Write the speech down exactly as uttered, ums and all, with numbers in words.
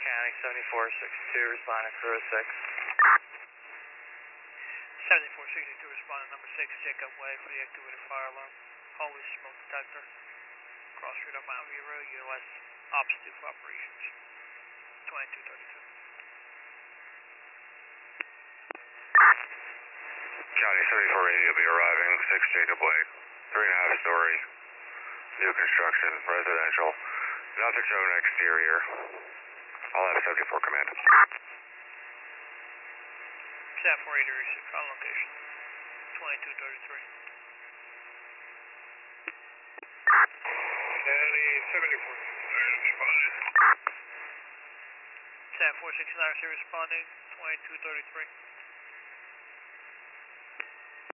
County, seventy-four sixty-two, responding crew six. seventy-four sixty-two, responding number six, Jacob Way for the activated fire alarm. Holy smoke detector. Cross street up Mountain View Road, U S Ops two for operations. twenty-two thirty-two. County seventy-four eighty will be arriving, six Jacob Way. Three and a half story, new construction, residential. Nothing shown exterior. I'll have seventy-four command. Sat four eighty received on location. twenty-two thirty-three. County seventy-four sixty-nine responding. Sat four sixty-nine received responding. twenty-two thirty-three.